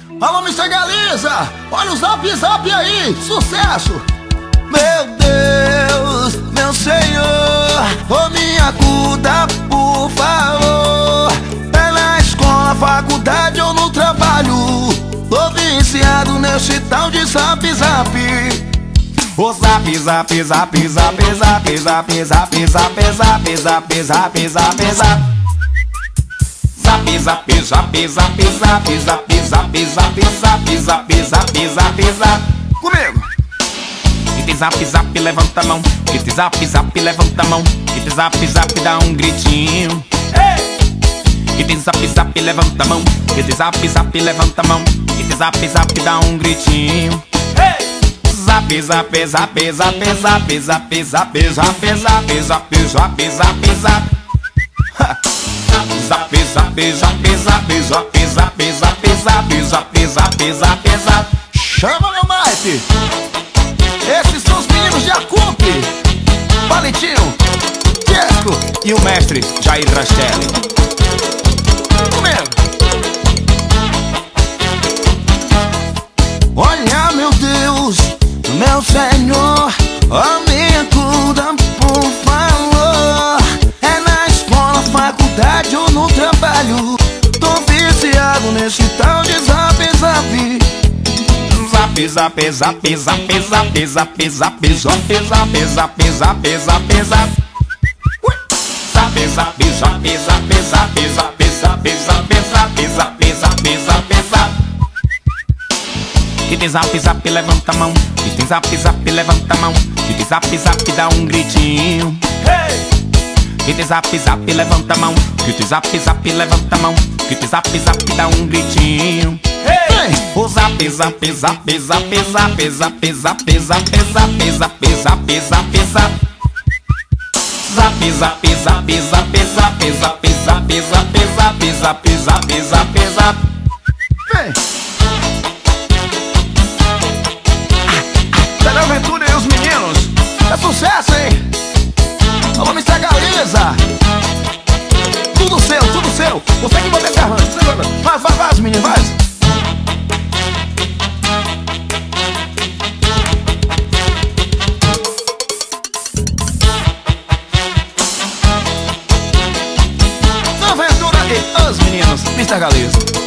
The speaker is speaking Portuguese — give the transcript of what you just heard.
Alô, Mr. Galiza, olha o zap zap aí, sucesso! Meu Deus, meu Senhor, ô me acuda, por favor. É na escola, faculdade ou no trabalho, tô viciado nesse tal de zap zap. O zap zap zap zap zap zap zap zap zap zap zap zap zap. Zap zap zap zap zap zap zap zap zap zap zap zap zap. Comigo! Kit zap zap levanta a mão, kit zap zap levanta a mão, kit zap zap dá um gritinho. Kit zap zap levanta a mão, kit zap zap levanta a mão, kit zap zap dá um gritinho. Zap zap zap zap zap zap zap zap zap zap zap zap zap. Zap zap zap zap zap zap zap zap zap zap zap zap. Chama meu Mike! Esses são os meninos de Acupe, Valentinho, Tiesco E o mestre Jair Rastelli. Comigo! Olha, meu Deus, meu Senhor, oh me acuda, por favor. É na escola, faculdade ou no trabalho, tô viciado nesse tal de zap zap. Zap zap zap zap zap zap zap zap zap zap zap zap zap. Zap zap zap zap zap zap zap zap zap zap zap zap. Kit zap zap levanta a mão, kit zap zap levanta a mão, kit zap zap dá um gritinho. Kit zap zap levanta a mão, kit zap zap levanta a mão, kit zap zap dá um gritinho. O zap zap zap zap zap zap zap zap zap zap zap zap zap. Zap zap zap zap zap zap zap zap zap zap zap zap. Vem! Zé Aventura e os meninos, é sucesso, hein? Alô, Mr. Galiza! Tudo seu, você que bota esse arranjo, vai, os meninos, vai! Aventura e os meninos, Mr. Galiza.